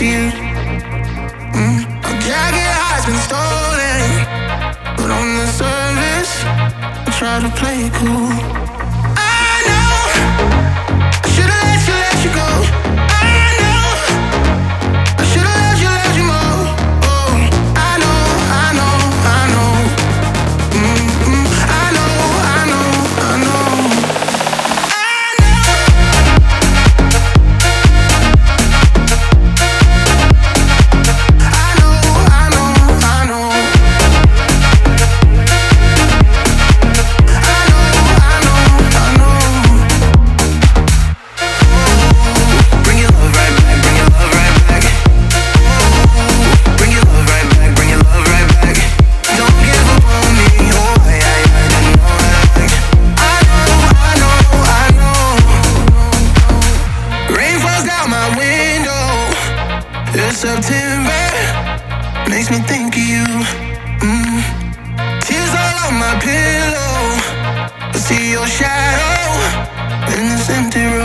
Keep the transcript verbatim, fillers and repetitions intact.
to you. Mm. Our jacket has been stolen, but on the surface, I try to play it cool. I know I should've let you, let you go. I know I should've let you, let you more. Oh, I know, I know, I know. Mm-mm. I know, I know, I know. September makes me think of you. Mm. Tears all on my pillow. I see your shadow in this empty room.